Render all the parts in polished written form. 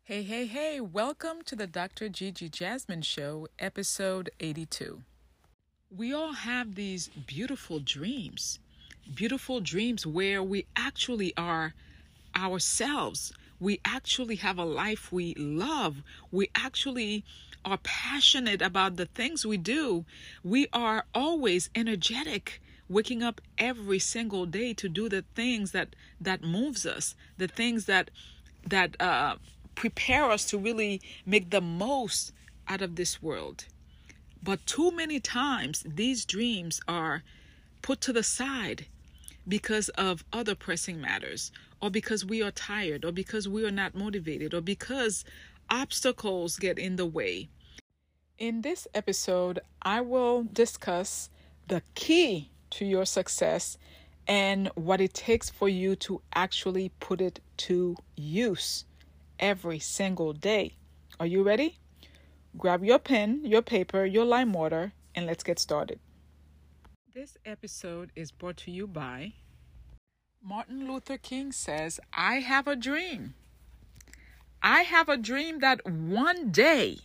Hey, hey, hey, welcome to the Dr. Gigi Jasmine Show, episode 82. We all have these beautiful dreams where we actually are ourselves. We actually have a life we love. We actually are passionate about the things we do. We are always energetic, waking up every single day to do the things that moves us, the things that prepare us to really make the most out of this world. But too many times these dreams are put to the side because of other pressing matters, or because we are tired, or because we are not motivated, or because obstacles get in the way. In this episode, I will discuss the key to your success and what it takes for you to actually put it to use every single day. Are you ready? Grab your pen, your paper, your lime water, and let's get started. This episode is brought to you by Martin Luther King says, I have a dream. I have a dream that one day,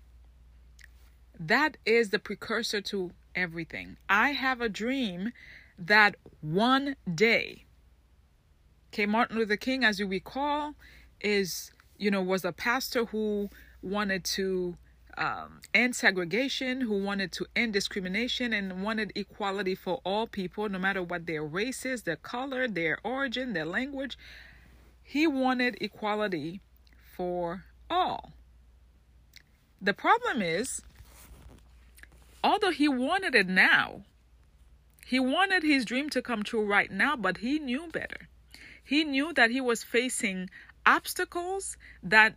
that is the precursor to everything. I have a dream that one day. Okay, Martin Luther King, as you recall, was a pastor who wanted to end segregation, who wanted to end discrimination, and wanted equality for all people, no matter what their race is, their color, their origin, their language. He wanted equality for all. The problem is, although he wanted it now, he wanted his dream to come true right now, but he knew better. He knew that he was facing obstacles that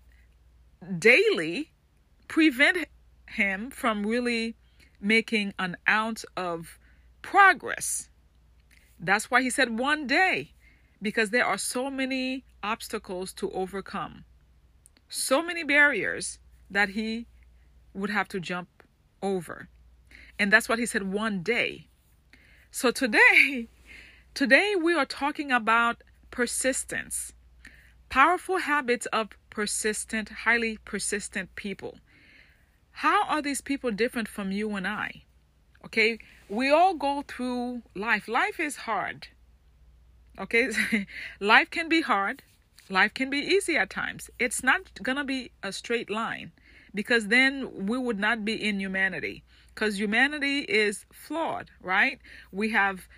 daily prevent him from really making an ounce of progress. That's why he said one day, because there are so many obstacles to overcome, so many barriers that he would have to jump over. And that's what he said one day. So today we are talking about persistence. Powerful habits of persistent, highly persistent people. How are these people different from you and I? Okay, we all go through life. Life is hard. Okay, life can be hard. Life can be easy at times. It's not going to be a straight line, because then we would not be in humanity, because humanity is flawed, right? We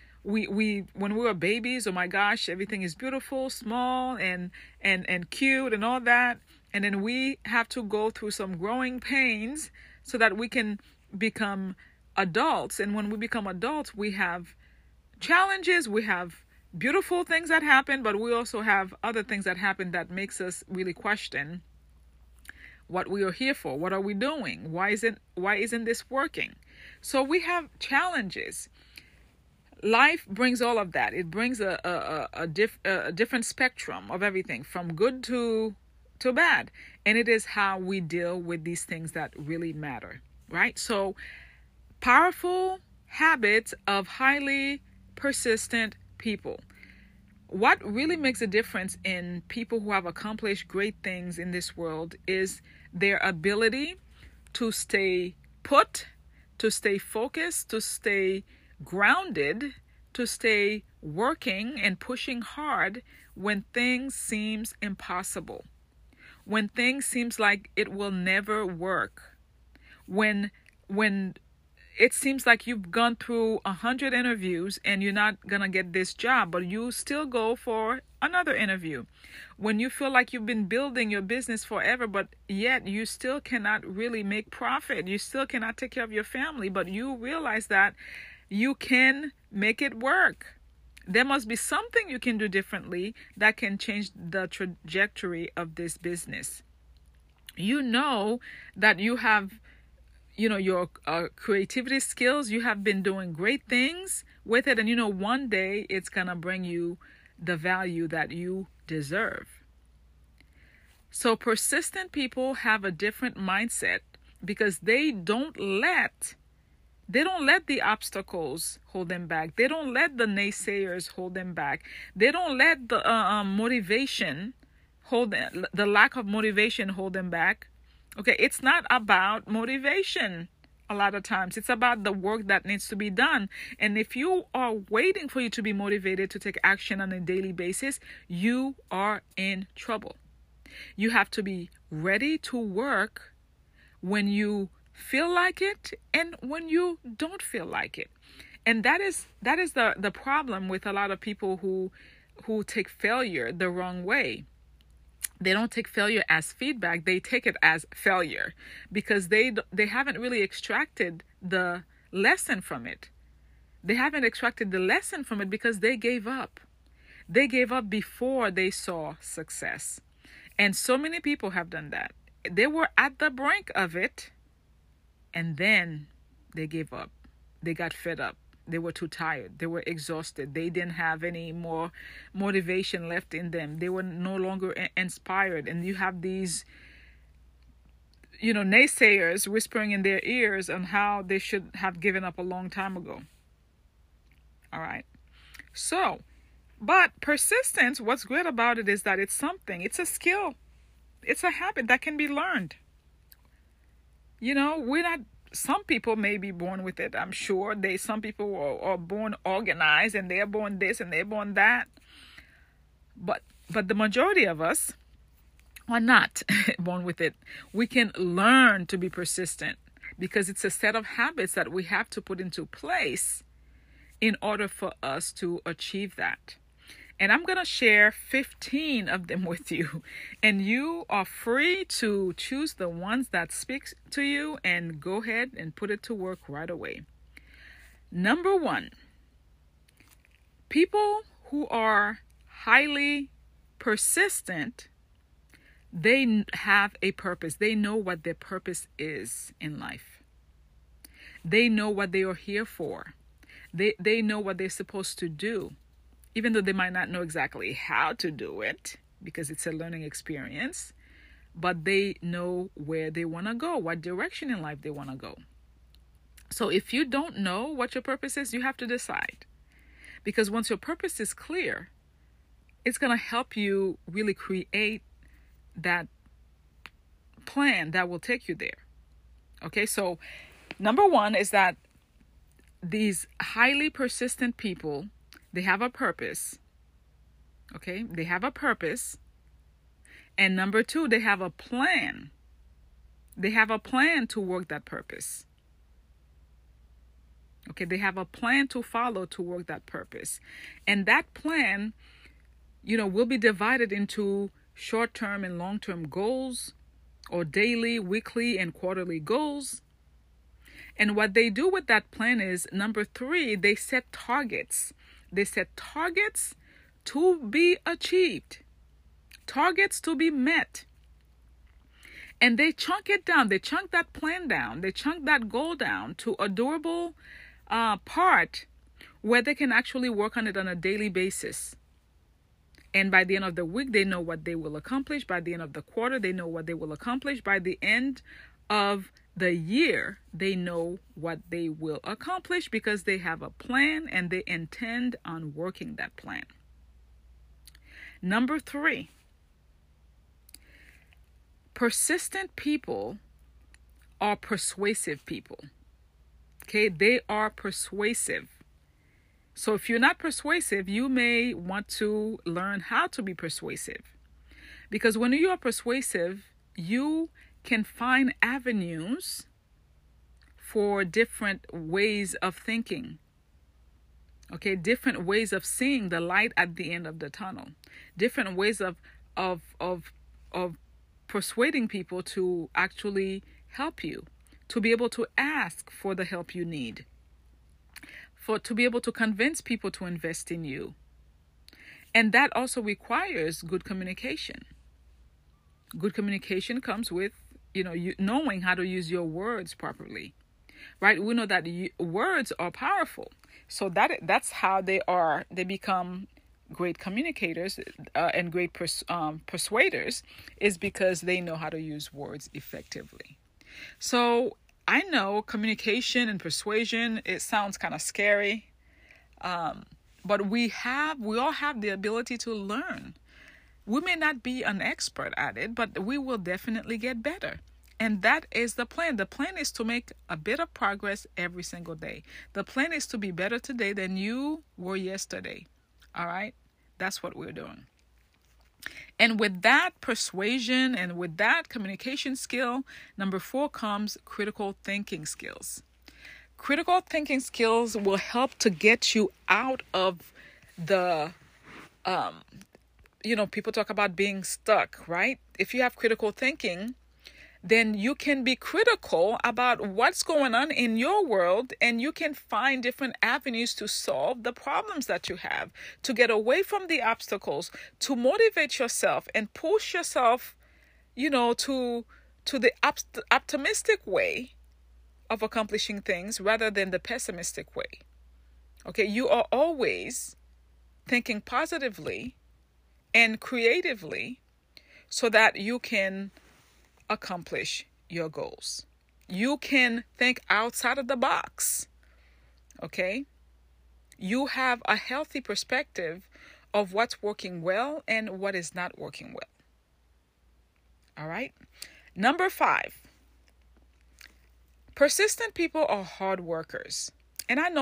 when we were babies, oh my gosh, everything is beautiful, small and cute and all that. And then we have to go through some growing pains so that we can become adults. And when we become adults, we have challenges, we have beautiful things that happen, but we also have other things that happen that makes us really question what we are here for. What are we doing? Why isn't this working? So we have challenges. Life brings all of that. It brings a different spectrum of everything, from good to bad. And it is how we deal with these things that really matter, right? So powerful habits of highly persistent people. What really makes a difference in people who have accomplished great things in this world is their ability to stay put, to stay focused, to stay grounded, to stay working and pushing hard when things seems impossible, when things seems like it will never work, when it seems like you've gone through 100 interviews and you're not gonna get this job, but you still go for another interview. When you feel like you've been building your business forever, but yet you still cannot really make profit, you still cannot take care of your family, but you realize that you can make it work. There must be something you can do differently that can change the trajectory of this business. You know that you have, your creativity skills. You have been doing great things with it. And one day it's going to bring you the value that you deserve. So persistent people have a different mindset because they don't let the obstacles hold them back. They don't let the naysayers hold them back. They don't let the motivation the lack of motivation hold them back. Okay, it's not about motivation. A lot of times it's about the work that needs to be done. And if you are waiting for you to be motivated to take action on a daily basis, you are in trouble. You have to be ready to work when you feel like it and when you don't feel like it. And that is the problem with a lot of people who take failure the wrong way. They don't take failure as feedback. They take it as failure because they haven't really extracted the lesson from it. They haven't extracted the lesson from it because they gave up. They gave up before they saw success. And so many people have done that. They were at the brink of it and then they gave up. They got fed up. They were too tired. They were exhausted. They didn't have any more motivation left in them. They were no longer inspired. And you have these, naysayers whispering in their ears on how they should have given up a long time ago. All right. So, but persistence, what's great about it is that it's something. It's a skill. It's a habit that can be learned. Some people may be born with it. I'm sure some people are born organized and they're born this and they're born that. But the majority of us are not born with it. We can learn to be persistent because it's a set of habits that we have to put into place in order for us to achieve that. And I'm going to share 15 of them with you. And you are free to choose the ones that speak to you and go ahead and put it to work right away. Number 1, people who are highly persistent, they have a purpose. They know what their purpose is in life. They know what they are here for. They know what they're supposed to do. Even though they might not know exactly how to do it because it's a learning experience, but they know where they want to go, what direction in life they want to go. So if you don't know what your purpose is, you have to decide. Because once your purpose is clear, it's going to help you really create that plan that will take you there. Okay, so number 1 is that these highly persistent people, they have a purpose. Okay, they have a purpose. And number 2, they have a plan. They have a plan to work that purpose. Okay, they have a plan to follow to work that purpose. And that plan, will be divided into short-term and long-term goals, or daily, weekly, and quarterly goals. And what they do with that plan is, number 3, they set targets. They set targets to be achieved, targets to be met. And they chunk it down. They chunk that plan down. They chunk that goal down to a doable part where they can actually work on it on a daily basis. And by the end of the week, they know what they will accomplish. By the end of the quarter, they know what they will accomplish. By the end of the year, they know what they will accomplish because they have a plan and they intend on working that plan. Number 3, persistent people are persuasive people. Okay, they are persuasive. So if you're not persuasive, you may want to learn how to be persuasive. Because when you are persuasive, you can find avenues for different ways of thinking. Okay, different ways of seeing the light at the end of the tunnel. Different ways of persuading people to actually help you, to be able to ask for the help you need, to be able to convince people to invest in you. And that also requires good communication. Good communication comes with you knowing how to use your words properly, right? We know that words are powerful. So that's how they become great communicators and great persuaders, is because they know how to use words effectively. So I know communication and persuasion, it sounds kind of scary, but we all have the ability to learn. We may not be an expert at it, but we will definitely get better. And that is the plan. The plan is to make a bit of progress every single day. The plan is to be better today than you were yesterday. All right? That's what we're doing. And with that persuasion and with that communication skill, number 4 comes critical thinking skills. Critical thinking skills will help to get you out of the, people talk about being stuck, right? If you have critical thinking, then you can be critical about what's going on in your world, and you can find different avenues to solve the problems that you have, to get away from the obstacles, to motivate yourself and push yourself, to the optimistic way of accomplishing things rather than the pessimistic way. Okay, you are always thinking positively and creatively so that you can accomplish your goals. You can think outside of the box. Okay? You have a healthy perspective of what's working well and what is not working well. All right? Number 5. Persistent people are hard workers. And I know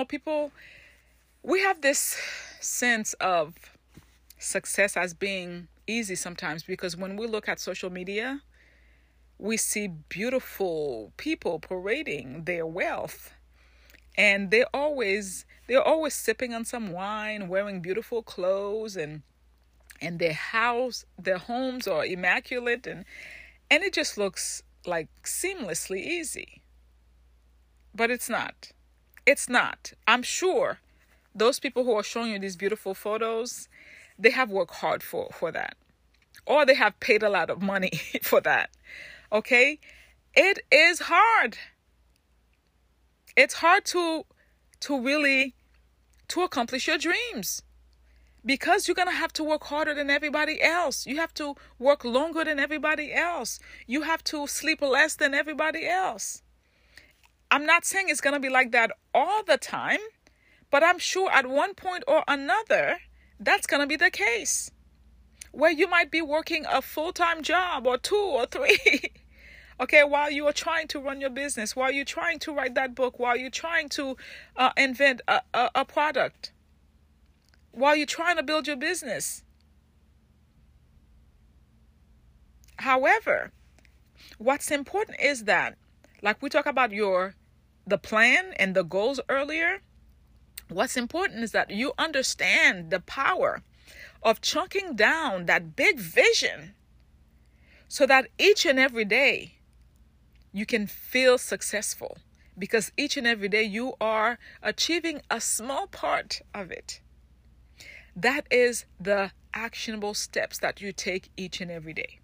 we have this sense of success as being easy sometimes, because when we look at social media, we see beautiful people parading their wealth, and they're always sipping on some wine, wearing beautiful clothes, and their homes are immaculate, and it just looks like seamlessly easy. But it's not. It's not. I'm sure those people who are showing you these beautiful photos, they have worked hard for that, or they have paid a lot of money for that. Okay? It is hard. It's hard to really accomplish your dreams, because you're going to have to work harder than everybody else. You have to work longer than everybody else. You have to sleep less than everybody else. I'm not saying it's going to be like that all the time, but I'm sure at one point or another, that's going to be the case, where you might be working a full-time job or 2 or 3, okay, while you are trying to run your business, while you're trying to write that book, while you're trying to invent a product, while you're trying to build your business. However, what's important is that, like we talked about the plan and the goals earlier, what's important is that you understand the power of chunking down that big vision so that each and every day you can feel successful, because each and every day you are achieving a small part of it. That is the actionable steps that you take each and every day.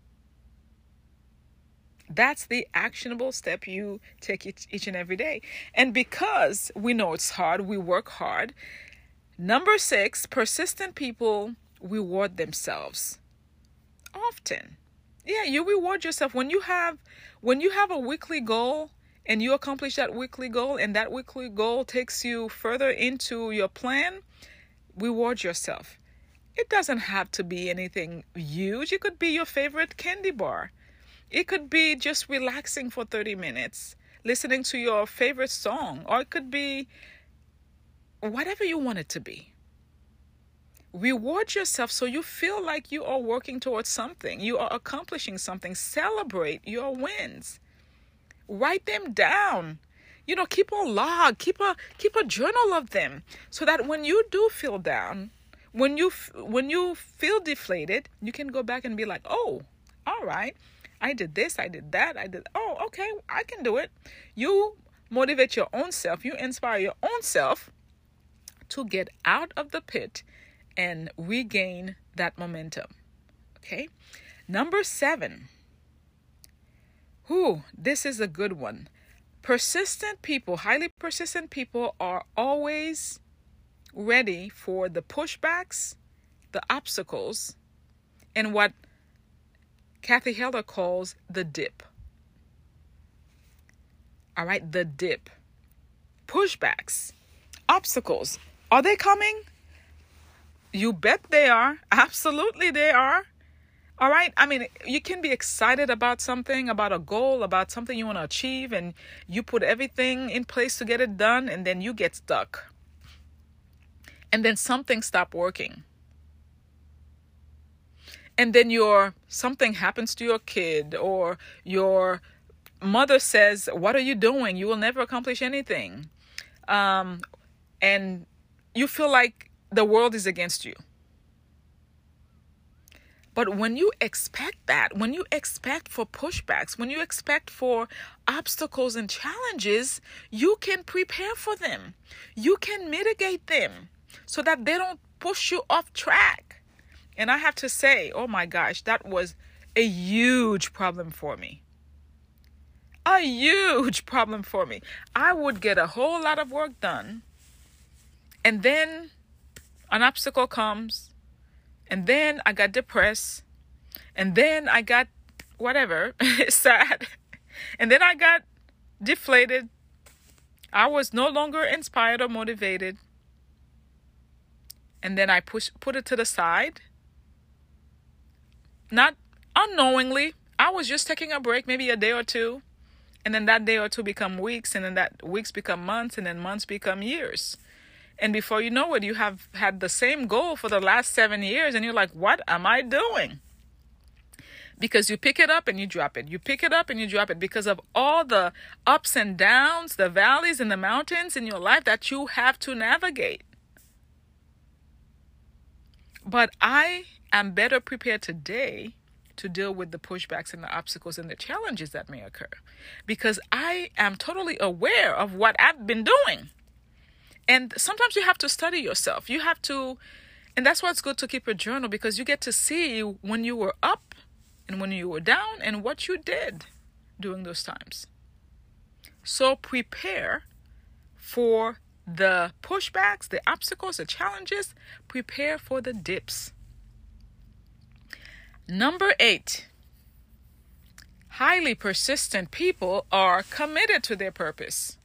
That's the actionable step you take each and every day. And because we know it's hard, we work hard. Number 6, persistent people reward themselves often. Yeah, you reward yourself when you have a weekly goal and you accomplish that weekly goal, and that weekly goal takes you further into your plan. Reward yourself. It doesn't have to be anything huge. It could be your favorite candy bar. It could be just relaxing for 30 minutes, listening to your favorite song, or it could be whatever you want it to be. Reward yourself so you feel like you are working towards something. You are accomplishing something. Celebrate your wins. Write them down. Keep a log. Keep a journal of them, so that when you do feel down, when you feel deflated, you can go back and be like, oh, all right, I did this, I did that, oh, okay, I can do it. You motivate your own self. You inspire your own self to get out of the pit and regain that momentum. Okay? Number 7. This is a good one. Persistent people, highly persistent people, are always ready for the pushbacks, the obstacles, and what Kathy Heller calls the dip. All right, the dip. Pushbacks, obstacles. Are they coming? You bet they are. Absolutely they are. All right. I mean, you can be excited about something, about a goal, about something you want to achieve, and you put everything in place to get it done, and then you get stuck. And then something stopped working. And then something happens to your kid, or your mother says, "What are you doing? You will never accomplish anything." And you feel like the world is against you. But when you expect that, when you expect for pushbacks, when you expect for obstacles and challenges, you can prepare for them. You can mitigate them so that they don't push you off track. And I have to say, oh my gosh, that was a huge problem for me. A huge problem for me. I would get a whole lot of work done, and then an obstacle comes, and then I got depressed, and then I got whatever, sad, and then I got deflated. I was no longer inspired or motivated, and then I put it to the side. Not unknowingly, I was just taking a break, maybe a day or two, and then that day or two become weeks, and then that weeks become months, and then months become years. And before you know it, you have had the same goal for the last 7 years, and you're like, what am I doing? Because you pick it up and you drop it. You pick it up and you drop it because of all the ups and downs, the valleys and the mountains in your life that you have to navigate. But I am better prepared today to deal with the pushbacks and the obstacles and the challenges that may occur, because I am totally aware of what I've been doing. And sometimes you have to study yourself. You have to, and that's why it's good to keep a journal, because you get to see when you were up and when you were down and what you did during those times. So prepare for the pushbacks, the obstacles, the challenges. Prepare for the dips. Number 8, highly persistent people are committed to their purpose.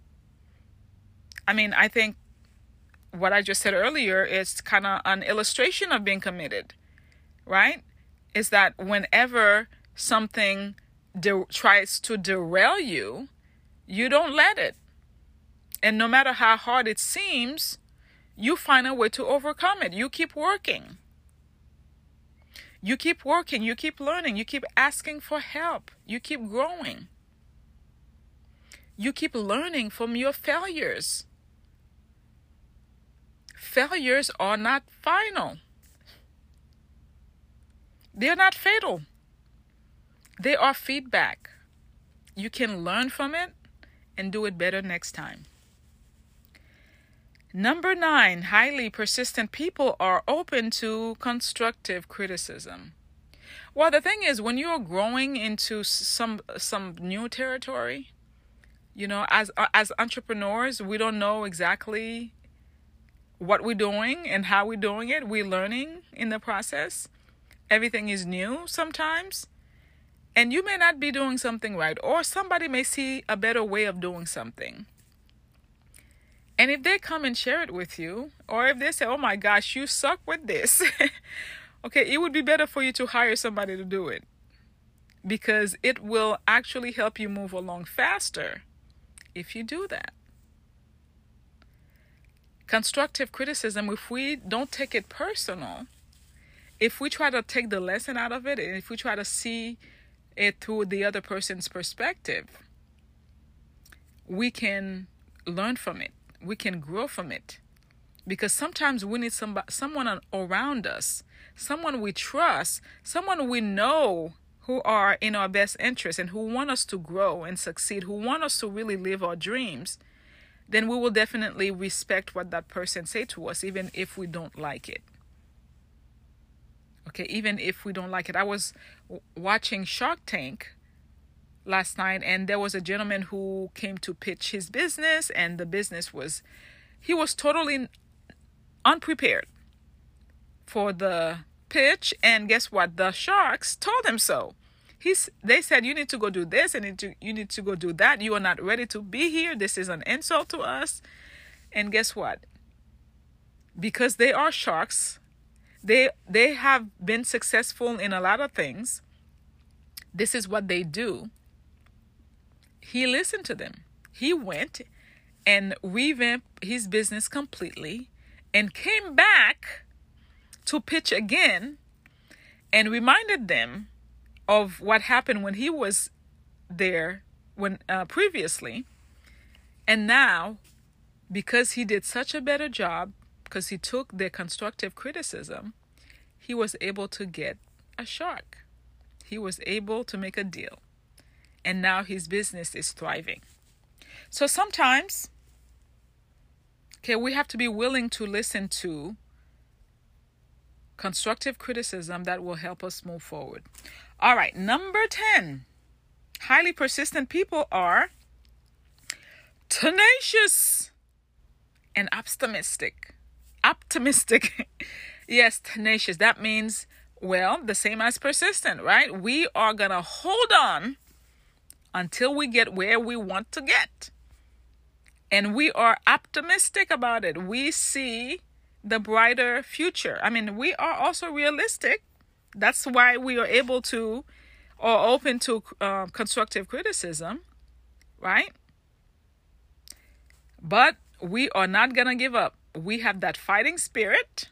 I mean, I think what I just said earlier is kind of an illustration of being committed, right? Is that whenever something tries to derail you, you don't let it. And no matter how hard it seems, you find a way to overcome it. You keep working. You keep working. You keep learning. You keep asking for help. You keep growing. You keep learning from your failures. Failures are not final. They're not fatal. They are feedback. You can learn from it and do it better next time. Number 9, highly persistent people are open to constructive criticism. Well, the thing is, when you're growing into some new territory, as entrepreneurs, we don't know exactly what we're doing and how we're doing it. We're learning in the process. Everything is new sometimes. And you may not be doing something right, or somebody may see a better way of doing something. And if they come and share it with you, or if they say, oh my gosh, you suck with this, okay, it would be better for you to hire somebody to do it, because it will actually help you move along faster if you do that. Constructive criticism, if we don't take it personal, if we try to take the lesson out of it, and if we try to see it through the other person's perspective, we can learn from it. We can grow from it. Because sometimes we need someone around us, someone we trust, someone we know who are in our best interest and who want us to grow and succeed, who want us to really live our dreams. Then we will definitely respect what that person say to us, even if we don't like it. Okay, even if we don't like it. I was watching Shark Tank last night, and there was a gentleman who came to pitch his business, and the business he was totally unprepared for the pitch. And guess what? The sharks told him so. They said, you need to go do this, and you need to go do that. You are not ready to be here. This is an insult to us. And guess what? Because they are sharks, They have been successful in a lot of things. This is what they do. He listened to them. He went and revamped his business completely and came back to pitch again and reminded them of what happened when he was there previously. And now, because he did such a better job, because he took their constructive criticism, he was able to get a shark. He was able to make a deal. And now his business is thriving. So sometimes, we have to be willing to listen to constructive criticism that will help us move forward. All right, number 10. Highly persistent people are tenacious and optimistic. Yes, tenacious. That means, the same as persistent, right? We are going to hold on until we get where we want to get. And we are optimistic about it. We see the brighter future. We are also realistic. That's why we are able to, or open to constructive criticism, right? But we are not going to give up. We have that fighting spirit,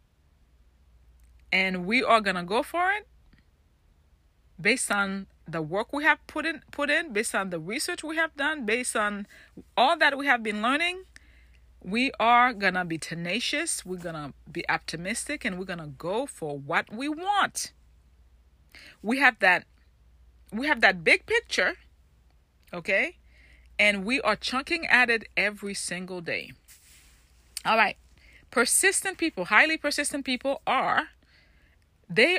and we are going to go for it based on the work we have put in, based on the research we have done, based on all that we have been learning. We are going to be tenacious. We're going to be optimistic, and we're going to go for what we want. We have that big picture, okay? And we are chunking at it every single day. All right. Persistent people, highly persistent people they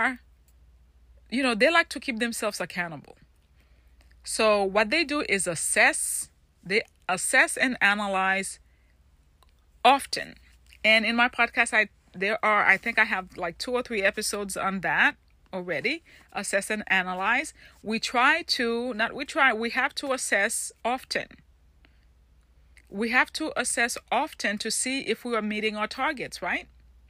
like to keep themselves accountable. So what they do is assess. They assess and analyze often. And in my podcast, I think I have like 2 or 3 episodes on that already. Assess and analyze. We have to assess often. We have to assess often to see if we are meeting our targets, right?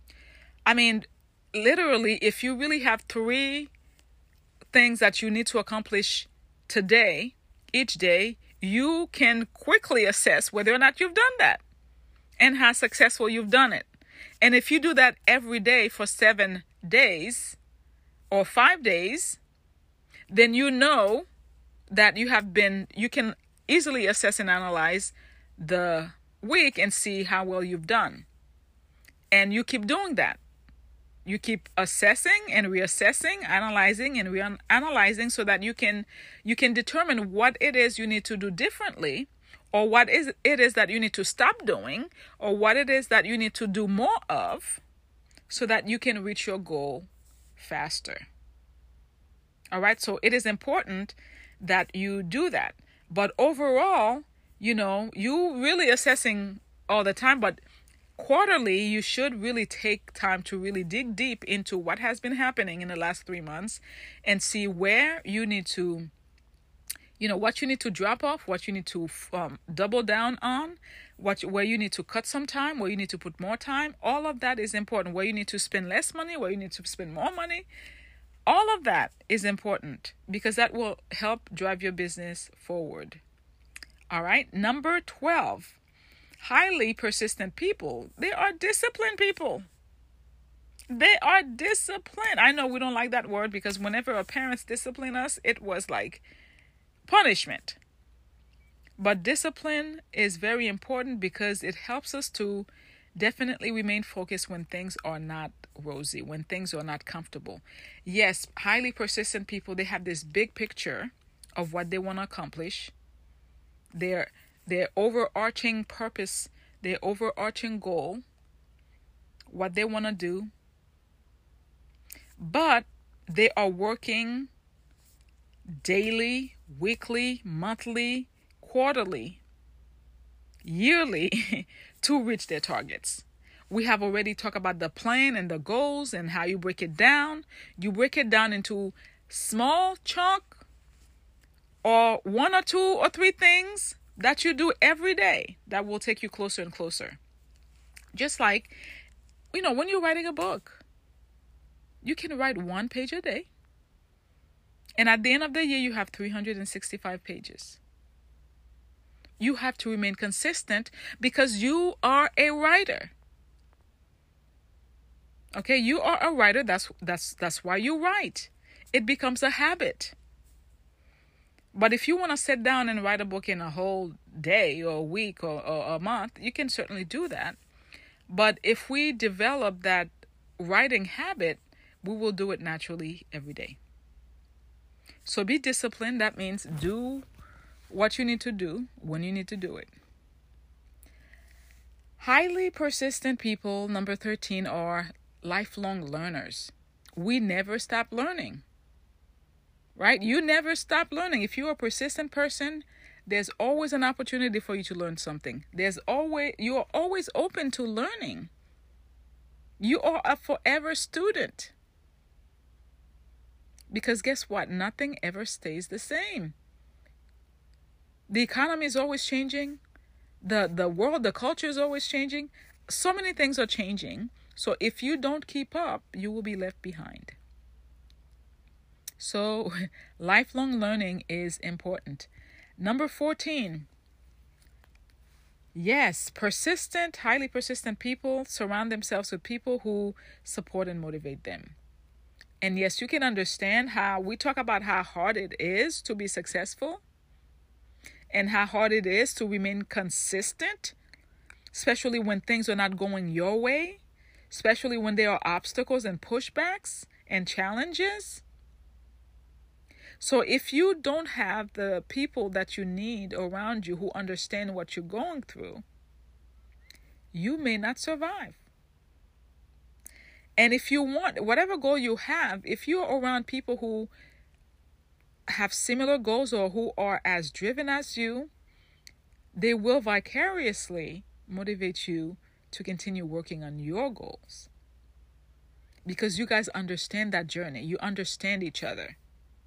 Literally, if you really have 3 things that you need to accomplish today, each day, you can quickly assess whether or not you've done that and how successful you've done it. And if you do that every day for 7 days or 5 days, then you know that you can easily assess and analyze the week and see how well you've done. And you keep doing that. You keep assessing and reassessing, analyzing and reanalyzing so that you can determine what it is you need to do differently, or what it is that you need to stop doing, or what it is that you need to do more of, so that you can reach your goal faster. All right, so it is important that you do that. But overall, you really assessing all the time, but quarterly, you should really take time to really dig deep into what has been happening in the last 3 months and see where you need to, what you need to drop off, what you need to double down on, where you need to cut some time, where you need to put more time. All of that is important. Where you need to spend less money, where you need to spend more money. All of that is important because that will help drive your business forward. All right. Number 12. Highly persistent people. They are disciplined people. They are disciplined. I know we don't like that word because whenever our parents discipline us, it was like punishment. But discipline is very important because it helps us to definitely remain focused when things are not rosy, when things are not comfortable. Yes, highly persistent people, they have this big picture of what they want to accomplish. Their overarching purpose, their overarching goal, what they want to do. But they are working daily, weekly, monthly, quarterly, yearly to reach their targets. We have already talked about the plan and the goals and how you break it down. You break it down into small chunk or 1 or 2 or 3 things that you do every day that will take you closer and closer. Just like, when you're writing a book, You can write 1 page a day. And at the end of the year, you have 365 pages. You have to remain consistent because you are a writer. Okay, you are a writer. That's why you write. It becomes a habit. But if you want to sit down and write a book in a whole day or a week or a month, you can certainly do that. But if we develop that writing habit, we will do it naturally every day. So be disciplined. That means do what you need to do when you need to do it. Highly persistent people, number 13, are lifelong learners. We never stop learning. Right? You never stop learning. If you're a persistent person, there's always an opportunity for you to learn something. You are always open to learning. You are a forever student. Because guess what? Nothing ever stays the same. The economy is always changing. The world, the culture is always changing. So many things are changing. So if you don't keep up, you will be left behind. So lifelong learning is important. Number 14. Yes, highly persistent people surround themselves with people who support and motivate them. And yes, you can understand how we talk about how hard it is to be successful and how hard it is to remain consistent, especially when things are not going your way, especially when there are obstacles and pushbacks and challenges. So if you don't have the people that you need around you who understand what you're going through, you may not survive. And if you want, whatever goal you have, if you're around people who have similar goals or who are as driven as you, they will vicariously motivate you to continue working on your goals. Because you guys understand that journey. You understand each other.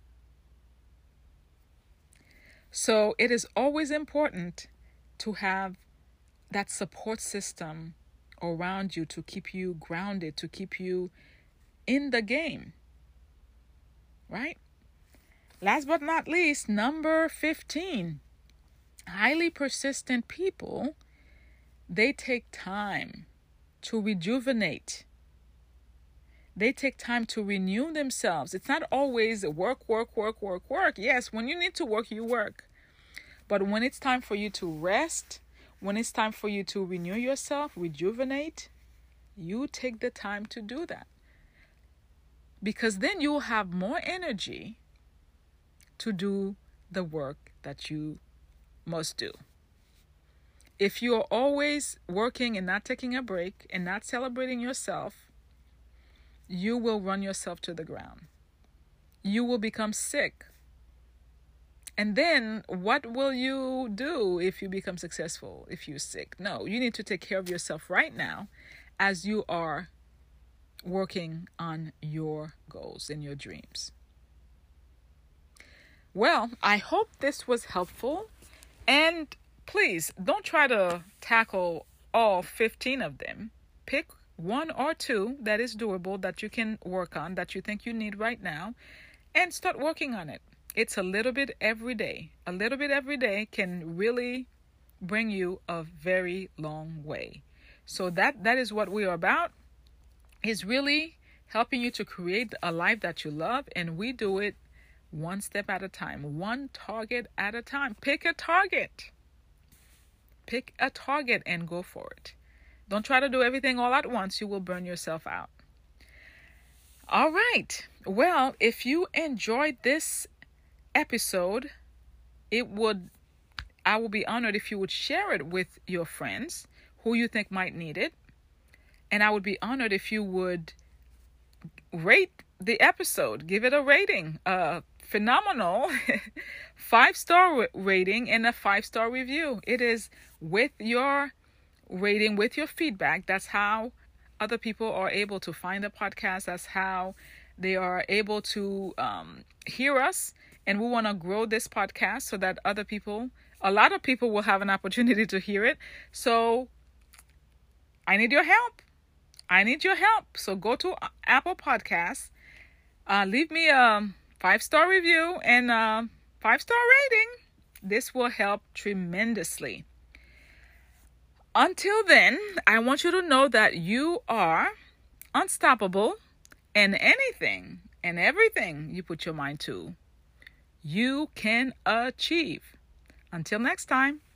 So it is always important to have that support system around you to keep you grounded, to keep you in the game. Right? Last but not least, number 15. Highly persistent people, they take time to rejuvenate. They take time to renew themselves. It's not always work. Yes, when you need to work, you work. But when it's time for you to rest, when it's time for you to renew yourself, rejuvenate, you take the time to do that. Because then you will have more energy to do the work that you must do. If you are always working and not taking a break and not celebrating yourself, you will run yourself to the ground. You will become sick. And then what will you do if you become successful, if you're sick? No, you need to take care of yourself right now as you are working on your goals and your dreams. Well, I hope this was helpful. And please don't try to tackle all 15 of them. Pick 1 or 2 that is doable, that you can work on, that you think you need right now, and start working on it. It's a little bit every day. A little bit every day can really bring you a very long way. So that is what we are about, is really helping you to create a life that you love. And we do it one step at a time, one target at a time. Pick a target. Pick a target and go for it. Don't try to do everything all at once. You will burn yourself out. All right. Well, if you enjoyed this episode, I will be honored if you would share it with your friends who you think might need it. And I would be honored if you would rate the episode. Give it a rating. Phenomenal 5-star rating and a 5-star review. It is with your rating, with your feedback, that's how other people are able to find the podcast. That's how they are able to hear us. And we want to grow this podcast so that a lot of people will have an opportunity to hear it. So I need your help. I need your help. So go to Apple Podcasts, leave me a 5-star review and a 5-star rating. This will help tremendously. Until then, I want you to know that you are unstoppable, and anything and everything you put your mind to, you can achieve. Until next time.